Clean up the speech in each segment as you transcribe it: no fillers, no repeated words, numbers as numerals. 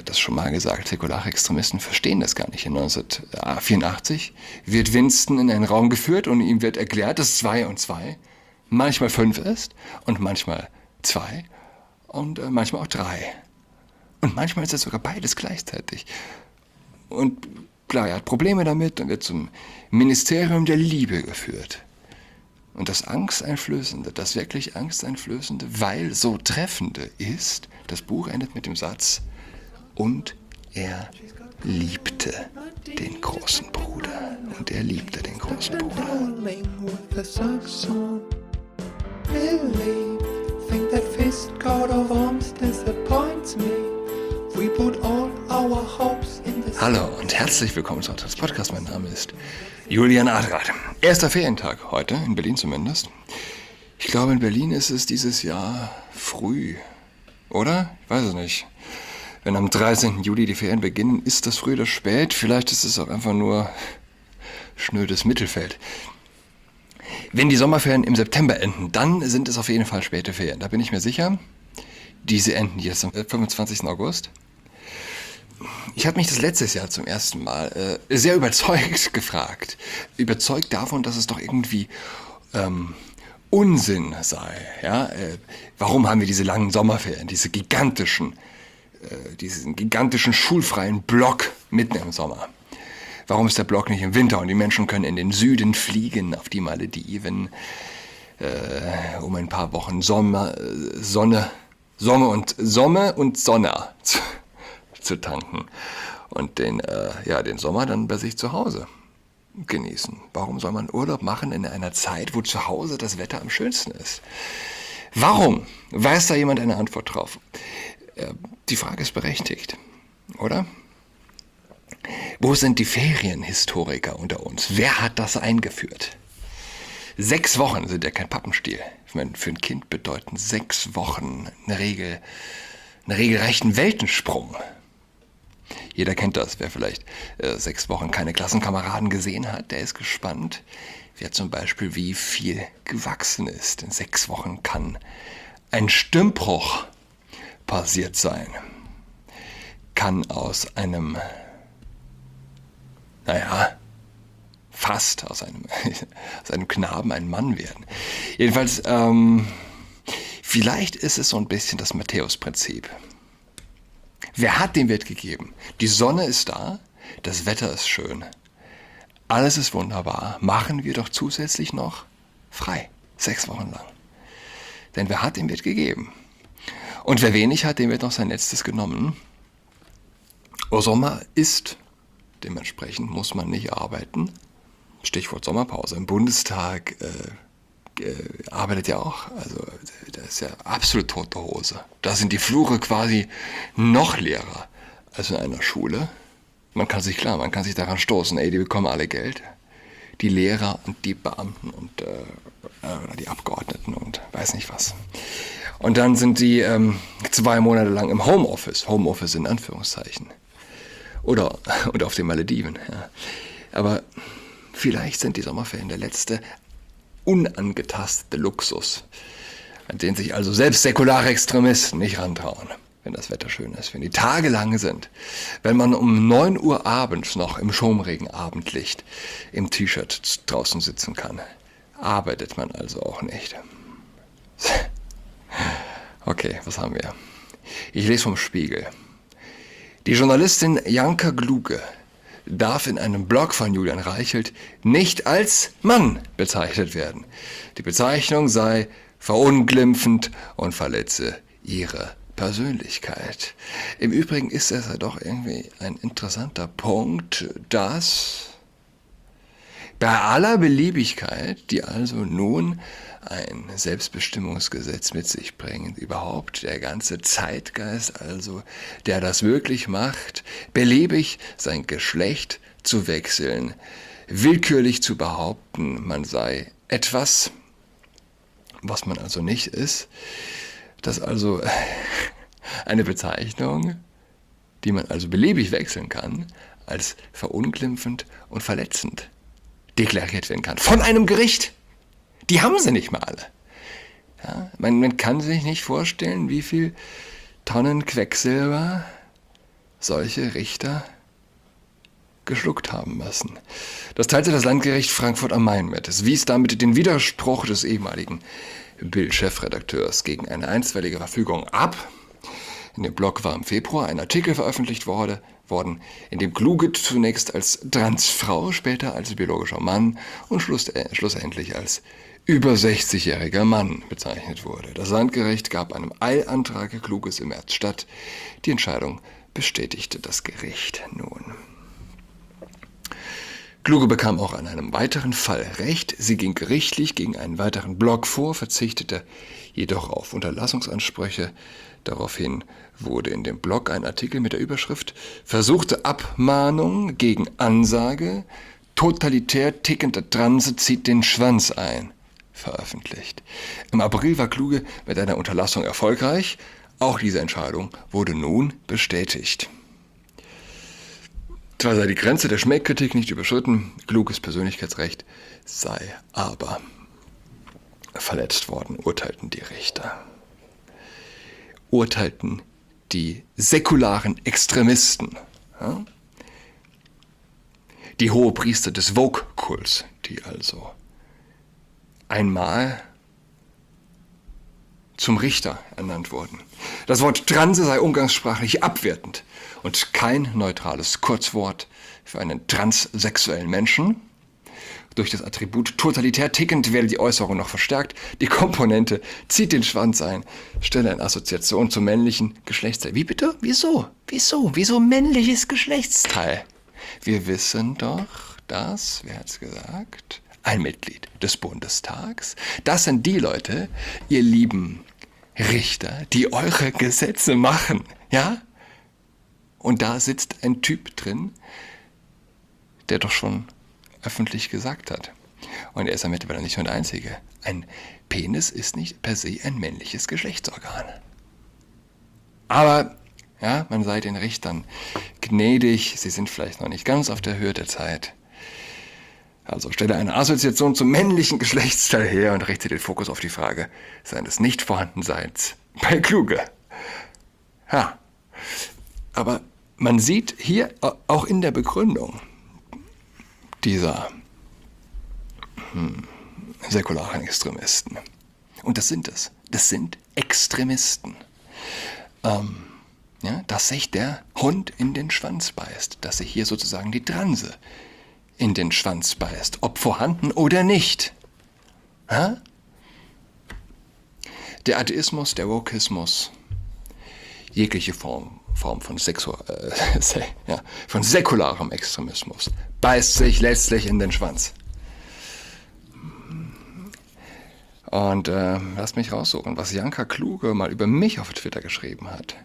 habe das schon mal gesagt, säkulare Extremisten verstehen das gar nicht. In 1984 wird Winston in einen Raum geführt und ihm wird erklärt, dass 2 und 2 manchmal 5 ist und manchmal 2 und manchmal auch 3. Und manchmal ist es sogar beides gleichzeitig. Und klar, er hat Probleme damit und wird zum Ministerium der Liebe geführt. Und das Angsteinflößende, das wirklich Angsteinflößende, weil so treffende ist, das Buch endet mit dem Satz, und er liebte den großen Bruder. Und er liebte den großen Bruder. Hallo und herzlich willkommen zu unserem Podcast. Mein Name ist Julian Adrat. Erster Ferientag heute, in Berlin zumindest. Ich glaube, in Berlin ist es dieses Jahr früh, oder? Ich weiß es nicht. Wenn am 13. Juli die Ferien beginnen, ist das früh oder spät? Vielleicht ist es auch einfach nur schnödes Mittelfeld. Wenn die Sommerferien im September enden, dann sind es auf jeden Fall späte Ferien. Da bin ich mir sicher. Diese enden jetzt am 25. August. Ich habe mich das letztes Jahr zum ersten Mal sehr überzeugt gefragt. Überzeugt davon, dass es doch irgendwie Unsinn sei. Ja? Warum haben wir diese langen Sommerferien, diesen gigantischen schulfreien Block mitten im Sommer? Warum ist der Block nicht im Winter und die Menschen können in den Süden fliegen, auf die Malediven, um ein paar Wochen Sommer und Sonne zu tanken und den Sommer dann bei sich zu Hause genießen. Warum soll man Urlaub machen in einer Zeit, wo zu Hause das Wetter am schönsten ist? Warum? Weiß da jemand eine Antwort drauf? Die Frage ist berechtigt, oder? Wo sind die Ferienhistoriker unter uns? Wer hat das eingeführt? 6 Wochen sind ja kein Pappenstiel. Ich meine, für ein Kind bedeuten 6 Wochen einen regelrechten Weltensprung. Jeder kennt das, wer vielleicht 6 Wochen keine Klassenkameraden gesehen hat, der ist gespannt. Wer zum Beispiel wie viel gewachsen ist. In 6 Wochen kann ein Stimmbruch passiert sein. Kann aus einem, fast aus einem Knaben ein Mann werden. Jedenfalls, vielleicht ist es so ein bisschen das Matthäus-Prinzip. Wer hat, dem wird gegeben. Die Sonne ist da, das Wetter ist schön, alles ist wunderbar. Machen wir doch zusätzlich noch frei, 6 Wochen lang. Denn wer hat, dem wird gegeben. Und wer wenig hat, dem wird noch sein Letztes genommen. Sommer ist, dementsprechend muss man nicht arbeiten. Stichwort Sommerpause. Im Bundestag arbeitet ja auch, also da ist ja absolut tote Hose. Da sind die Flure quasi noch leerer als in einer Schule. Man kann sich daran stoßen, die bekommen alle Geld. Die Lehrer und die Beamten und die Abgeordneten und weiß nicht was. Und dann sind die 2 Monate lang im Homeoffice in Anführungszeichen. Oder auf den Malediven. Ja. Aber vielleicht sind die Sommerferien der letzte unangetastete Luxus, an den sich also selbst säkulare Extremisten nicht rantrauen, wenn das Wetter schön ist, wenn die Tage lang sind, wenn man um 9 Uhr abends noch im schaumigen Abendlicht im T-Shirt draußen sitzen kann. Arbeitet man also auch nicht. Okay, was haben wir? Ich lese vom Spiegel. Die Journalistin Janka Gluge darf in einem Blog von Julian Reichelt nicht als Mann bezeichnet werden. Die Bezeichnung sei verunglimpfend und verletze ihre Persönlichkeit. Im Übrigen ist es ja doch irgendwie ein interessanter Punkt, dass bei aller Beliebigkeit, die also nun ein Selbstbestimmungsgesetz mit sich bringt, überhaupt der ganze Zeitgeist, also der das möglich macht, beliebig sein Geschlecht zu wechseln, willkürlich zu behaupten, man sei etwas, was man also nicht ist, dass also eine Bezeichnung, die man also beliebig wechseln kann, als verunglimpfend und verletzend deklariert werden kann. Von einem Gericht. Die haben sie nicht mal alle. Ja, man kann sich nicht vorstellen, wie viel Tonnen Quecksilber solche Richter geschluckt haben müssen. Das teilte das Landgericht Frankfurt am Main mit. Es wies damit den Widerspruch des ehemaligen Bild-Chefredakteurs gegen eine einstweilige Verfügung ab. In dem Blog war im Februar ein Artikel veröffentlicht worden, in dem Kluge zunächst als Transfrau, später als biologischer Mann und schlussendlich als über 60-jähriger Mann bezeichnet wurde. Das Landgericht gab einem Eilantrag Kluges im März statt. Die Entscheidung bestätigte das Gericht nun. Kluge bekam auch an einem weiteren Fall Recht. Sie ging gerichtlich gegen einen weiteren Blog vor, verzichtete jedoch auf Unterlassungsansprüche. Daraufhin wurde in dem Blog ein Artikel mit der Überschrift »Versuchte Abmahnung gegen Ansage, totalitär tickender Transe zieht den Schwanz ein« veröffentlicht. Im April war Kluge mit einer Unterlassung erfolgreich. Auch diese Entscheidung wurde nun bestätigt. Zwar sei die Grenze der Schmähkritik nicht überschritten, Kluges Persönlichkeitsrecht sei aber verletzt worden, urteilten die Richter. Urteilten die säkularen Extremisten, ja? Die Hohepriester des Vogue-Kults, die also einmal zum Richter ernannt wurden. Das Wort Transe sei umgangssprachlich abwertend und kein neutrales Kurzwort für einen transsexuellen Menschen. Durch das Attribut totalitär tickend werde die Äußerung noch verstärkt. Die Komponente zieht den Schwanz ein, stelle eine Assoziation zum männlichen Geschlechtsteil. Wie bitte? Wieso? Wieso männliches Geschlechtsteil? Wir wissen doch, dass, wer hat's gesagt? Ein Mitglied des Bundestags. Das sind die Leute, ihr lieben Richter, die eure Gesetze machen, ja? Und da sitzt ein Typ drin, der doch schon öffentlich gesagt hat. Und er ist damit aber nicht nur der Einzige. Ein Penis ist nicht per se ein männliches Geschlechtsorgan. Aber, ja, man sei den Richtern gnädig, sie sind vielleicht noch nicht ganz auf der Höhe der Zeit. Also stelle eine Assoziation zum männlichen Geschlechtsteil her und richte den Fokus auf die Frage seines Nichtvorhandenseins bei Kluge. Ja, aber man sieht hier auch in der Begründung dieser säkularen Extremisten, und das sind Extremisten, ja, dass sich der Hund in den Schwanz beißt, dass sich hier sozusagen die Transe in den Schwanz beißt, ob vorhanden oder nicht. Ha? Der Atheismus, der Wokismus, jegliche Form von von säkularem Extremismus beißt sich letztlich in den Schwanz. Und lasst mich raussuchen, was Janka Kluge mal über mich auf Twitter geschrieben hat.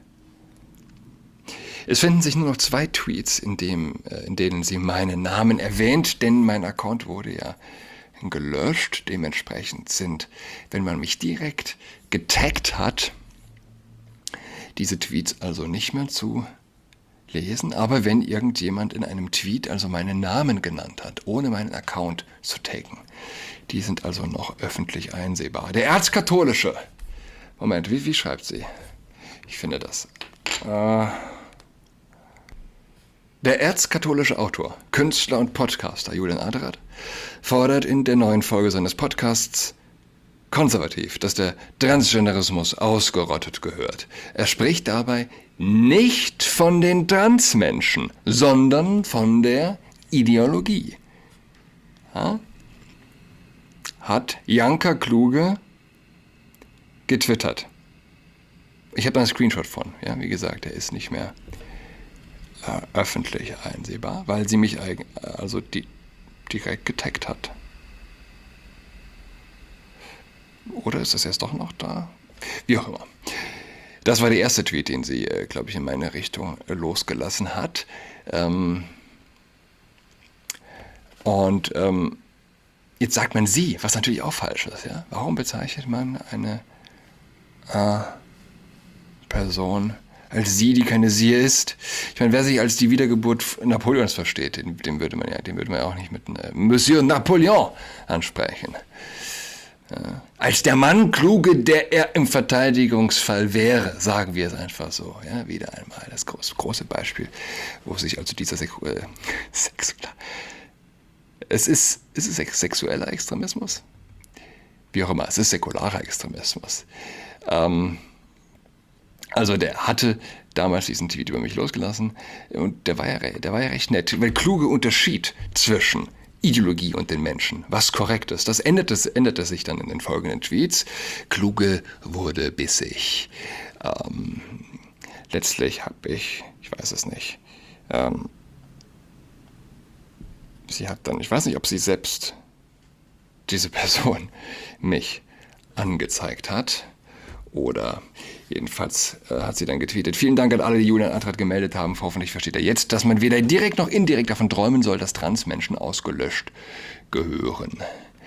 Es finden sich nur noch 2 Tweets, in denen sie meinen Namen erwähnt, denn mein Account wurde ja gelöscht. Dementsprechend sind, wenn man mich direkt getaggt hat, diese Tweets also nicht mehr zu lesen. Aber wenn irgendjemand in einem Tweet also meinen Namen genannt hat, ohne meinen Account zu taggen, die sind also noch öffentlich einsehbar. Der Erzkatholische. Moment, wie schreibt sie? Ich finde das. Der erzkatholische Autor, Künstler und Podcaster Julian Adrat fordert in der neuen Folge seines Podcasts konservativ, dass der Transgenderismus ausgerottet gehört. Er spricht dabei nicht von den Transmenschen, sondern von der Ideologie. Ja? Hat Janka Kluge getwittert. Ich habe da einen Screenshot von. Ja, wie gesagt, er ist nicht mehr öffentlich einsehbar, weil sie mich also direkt getaggt hat. Oder ist das jetzt doch noch da? Wie auch immer. Das war der erste Tweet, den sie, glaube ich, in meine Richtung losgelassen hat. Jetzt sagt man sie, was natürlich auch falsch ist. Ja? Warum bezeichnet man eine Person als sie, die keine sie ist? Ich meine, wer sich als die Wiedergeburt Napoleons versteht, den würde man ja auch nicht mit Monsieur Napoleon ansprechen. Ja. Als der Mann Kluge, der er im Verteidigungsfall wäre, sagen wir es einfach so. Ja, wieder einmal das große Beispiel, wo sich also dieser es ist sexueller Extremismus? Wie auch immer, es ist säkularer Extremismus. Also der hatte damals diesen Tweet über mich losgelassen und der war ja recht nett, weil Kluge unterschied zwischen Ideologie und den Menschen, was korrekt ist. Das änderte sich dann in den folgenden Tweets. Kluge wurde bissig. Letztlich habe ich weiß es nicht, sie hat dann, ich weiß nicht, ob sie selbst, diese Person, mich angezeigt hat. Oder jedenfalls hat sie dann getweetet: Vielen Dank an alle, die Julian Antrat gemeldet haben. Hoffentlich versteht er jetzt, dass man weder direkt noch indirekt davon träumen soll, dass Transmenschen ausgelöscht gehören.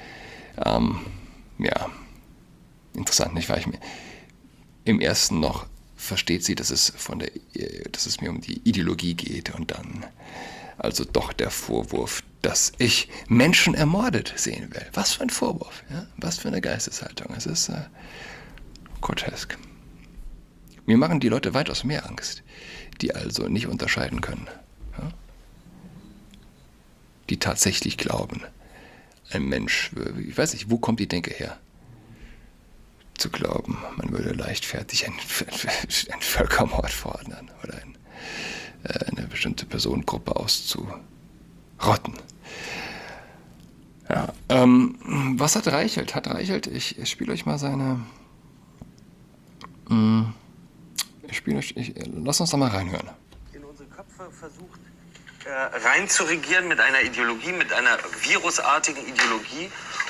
Ja, interessant, nicht wahr? Im ersten noch versteht sie, dass es mir um die Ideologie geht und dann also doch der Vorwurf, dass ich Menschen ermordet sehen will. Was für ein Vorwurf, ja? Was für eine Geisteshaltung. Es ist grotesk. Mir machen die Leute weitaus mehr Angst, die also nicht unterscheiden können. Ja? Die tatsächlich glauben, ein Mensch, ich weiß nicht, wo kommt die Denke her? Zu glauben, man würde leichtfertig einen Völkermord fordern oder eine bestimmte Personengruppe auszurotten. Ja, was hat Reichelt? Ich spiele euch mal seine... Lass uns da mal reinhören. In unsere Köpfe versucht rein zu regieren mit einer Ideologie, mit einer virusartigen Ideologie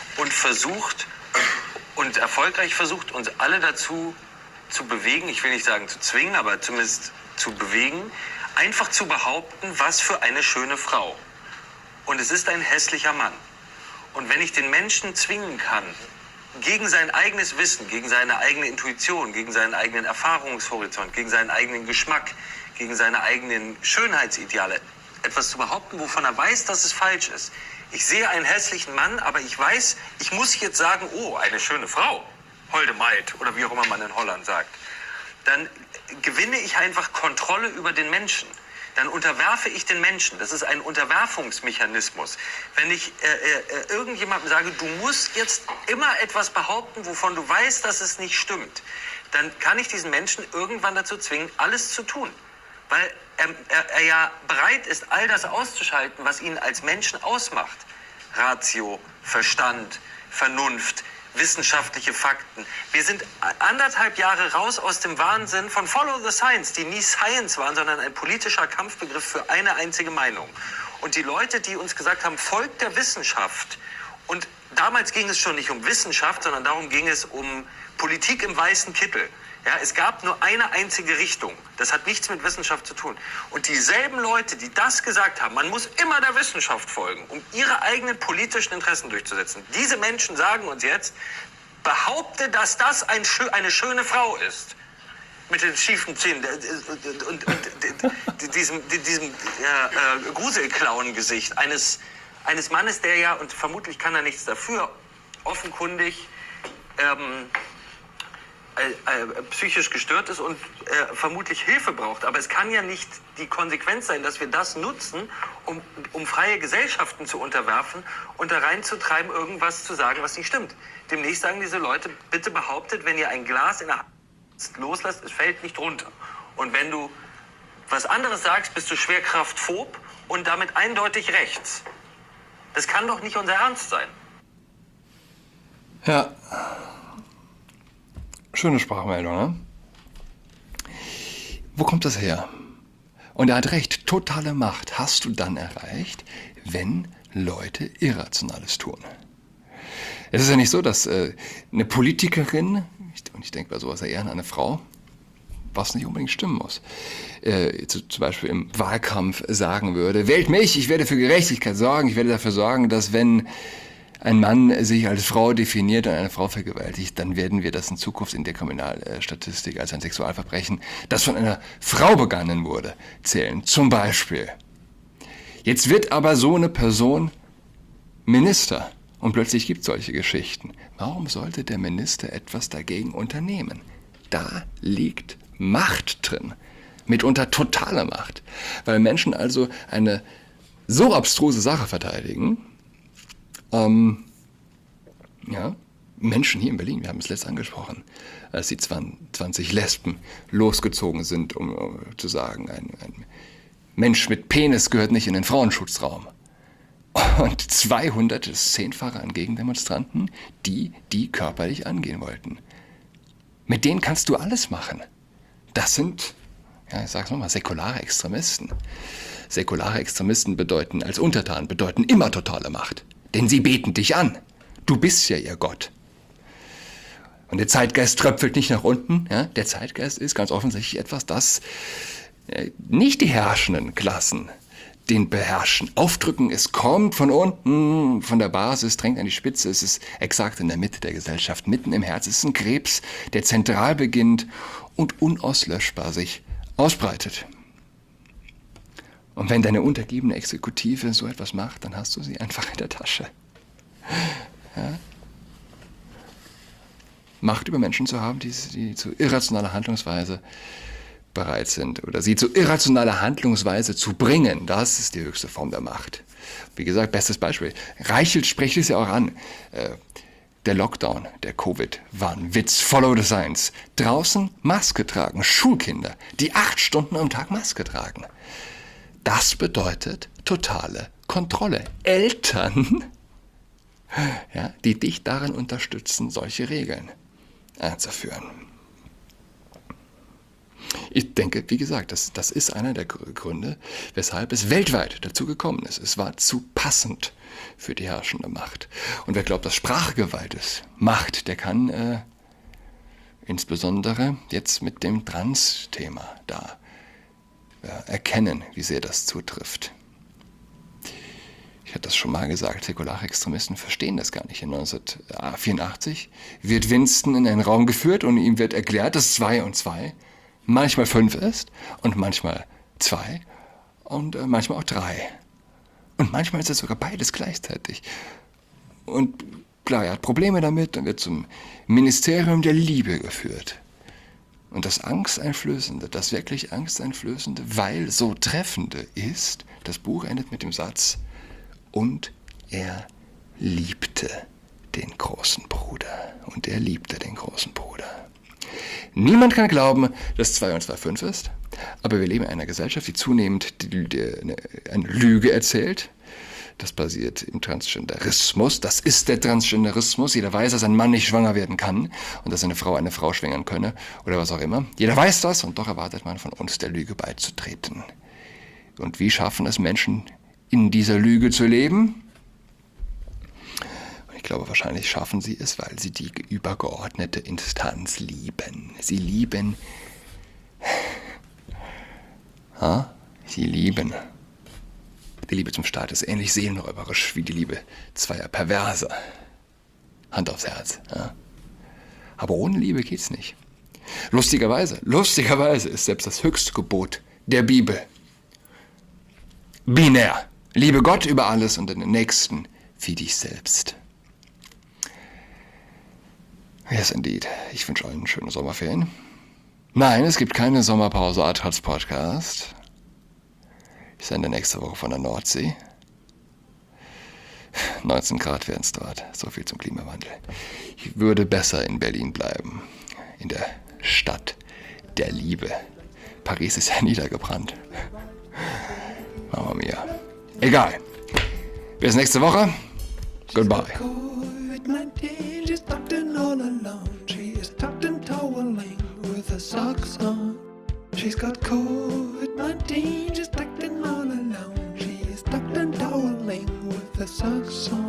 und erfolgreich versucht, uns alle dazu zu bewegen, ich will nicht sagen zu zwingen, aber zumindest zu bewegen, einfach zu behaupten, was für eine schöne Frau. Und es ist ein hässlicher Mann. Und wenn ich den Menschen zwingen kann, gegen sein eigenes Wissen, gegen seine eigene Intuition, gegen seinen eigenen Erfahrungshorizont, gegen seinen eigenen Geschmack, gegen seine eigenen Schönheitsideale etwas zu behaupten, wovon er weiß, dass es falsch ist. Ich sehe einen hässlichen Mann, aber ich weiß, ich muss jetzt sagen, oh, eine schöne Frau, holde Maid oder wie auch immer man in Holland sagt. Dann gewinne ich einfach Kontrolle über den Menschen. Dann unterwerfe ich den Menschen. Das ist ein Unterwerfungsmechanismus. Wenn ich irgendjemandem sage, du musst jetzt immer etwas behaupten, wovon du weißt, dass es nicht stimmt, dann kann ich diesen Menschen irgendwann dazu zwingen, alles zu tun. Weil er ja bereit ist, all das auszuschalten, was ihn als Menschen ausmacht. Ratio, Verstand, Vernunft, wissenschaftliche Fakten. Wir sind 1,5 Jahre raus aus dem Wahnsinn von Follow the Science, die nie Science waren, sondern ein politischer Kampfbegriff für eine einzige Meinung. Und die Leute, die uns gesagt haben, folgt der Wissenschaft. Und damals ging es schon nicht um Wissenschaft, sondern darum ging es um Politik im weißen Kittel. Ja, es gab nur eine einzige Richtung. Das hat nichts mit Wissenschaft zu tun. Und dieselben Leute, die das gesagt haben, man muss immer der Wissenschaft folgen, um ihre eigenen politischen Interessen durchzusetzen. Diese Menschen sagen uns jetzt, behaupte, dass das eine schöne Frau ist. Mit den schiefen Zähnen und diesem Gruselklauen-Gesicht eines Mannes, der ja, und vermutlich kann er nichts dafür, offenkundig psychisch gestört ist und vermutlich Hilfe braucht. Aber es kann ja nicht die Konsequenz sein, dass wir das nutzen, um freie Gesellschaften zu unterwerfen und da reinzutreiben, irgendwas zu sagen, was nicht stimmt. Demnächst sagen diese Leute, bitte behauptet, wenn ihr ein Glas in der Hand loslasst, es fällt nicht runter. Und wenn du was anderes sagst, bist du schwerkraftphob und damit eindeutig rechts. Das kann doch nicht unser Ernst sein. Ja. Schöne Sprachmeldung, ne? Wo kommt das her? Und er hat recht, totale Macht hast du dann erreicht, wenn Leute Irrationales tun. Es ist ja nicht so, dass eine Politikerin, und ich denke bei sowas eher an eine Frau, was nicht unbedingt stimmen muss, zum Beispiel im Wahlkampf sagen würde, wählt mich, ich werde für Gerechtigkeit sorgen, ich werde dafür sorgen, dass wenn ein Mann sich als Frau definiert und eine Frau vergewaltigt, dann werden wir das in Zukunft in der Kriminalstatistik als ein Sexualverbrechen, das von einer Frau begangen wurde, zählen. Zum Beispiel. Jetzt wird aber so eine Person Minister Und plötzlich gibt es solche Geschichten. Warum sollte der Minister etwas dagegen unternehmen? Da liegt Macht drin. Mitunter totale Macht. Weil Menschen also eine so abstruse Sache verteidigen. Menschen hier in Berlin, wir haben es letztens angesprochen, als die 20 Lesben losgezogen sind, um zu sagen, ein Mensch mit Penis gehört nicht in den Frauenschutzraum. Und 200 10-fache an Gegendemonstranten, die körperlich angehen wollten. Mit denen kannst du alles machen. Das sind, ich sag's nochmal, säkulare Extremisten. Säkulare Extremisten bedeuten immer totale Macht. Denn sie beten dich an. Du bist ja ihr Gott. Und der Zeitgeist tröpfelt nicht nach unten. Ja? Der Zeitgeist ist ganz offensichtlich etwas, das nicht die herrschenden Klassen den beherrschen. Aufdrücken, es kommt von unten, von der Basis, drängt an die Spitze. Es ist exakt in der Mitte der Gesellschaft, mitten im Herz. Es ist ein Krebs, der zentral beginnt und unauslöschbar sich ausbreitet. Und wenn deine untergebene Exekutive so etwas macht, dann hast du sie einfach in der Tasche. Ja? Macht über Menschen zu haben, die zu irrationaler Handlungsweise bereit sind oder sie zu irrationaler Handlungsweise zu bringen, das ist die höchste Form der Macht. Wie gesagt, bestes Beispiel. Reichelt spricht es ja auch an. Der Lockdown, der Covid, war ein Witz. Follow the science. Draußen Maske tragen. Schulkinder, die 8 Stunden am Tag Maske tragen. Das bedeutet totale Kontrolle. Eltern, die dich darin unterstützen, solche Regeln einzuführen. Ich denke, wie gesagt, das ist einer der Gründe, weshalb es weltweit dazu gekommen ist. Es war zu passend für die herrschende Macht. Und wer glaubt, dass Sprachgewalt ist, Macht, der kann insbesondere jetzt mit dem Trans-Thema da erkennen, wie sehr das zutrifft. Ich hatte das schon mal gesagt, säkulare Extremisten verstehen das gar nicht. In 1984 wird Winston in einen Raum geführt und ihm wird erklärt, dass 2 und 2 manchmal 5 ist und manchmal 2 und manchmal auch 3. Und manchmal ist es sogar beides gleichzeitig. Und klar, er hat Probleme damit und wird zum Ministerium der Liebe geführt. Und das Angsteinflößende, das wirklich Angsteinflößende, weil so treffende ist, das Buch endet mit dem Satz: Und er liebte den großen Bruder. Und er liebte den großen Bruder. Niemand kann glauben, dass 2 und 2 5 ist, aber wir leben in einer Gesellschaft, die zunehmend eine Lüge erzählt. Das basiert im Transgenderismus. Das ist der Transgenderismus. Jeder weiß, dass ein Mann nicht schwanger werden kann und dass eine Frau schwängern könne oder was auch immer. Jeder weiß das und doch erwartet man von uns, der Lüge beizutreten. Und wie schaffen es Menschen, in dieser Lüge zu leben? Und ich glaube, wahrscheinlich schaffen sie es, weil sie die übergeordnete Instanz lieben. Sie lieben. Sie lieben. Die Liebe zum Staat ist ähnlich seelenräuberisch wie die Liebe zweier Perverse. Hand aufs Herz. Ja. Aber ohne Liebe geht's nicht. Lustigerweise ist selbst das höchste Gebot der Bibel binär. Liebe Gott über alles und den Nächsten wie dich selbst. Yes, indeed. Ich wünsche allen schöne Sommerferien. Nein, es gibt keine Sommerpause Adrats Podcast. Ich sende nächste Woche von der Nordsee. 19 Grad werden es dort. So viel zum Klimawandel. Ich würde besser in Berlin bleiben. In der Stadt der Liebe. Paris ist ja niedergebrannt. Mamma mia. Egal. Bis nächste Woche. Goodbye. She's got COVID-19, she's tucked in all alone. She's tucked and toweling with the socks on.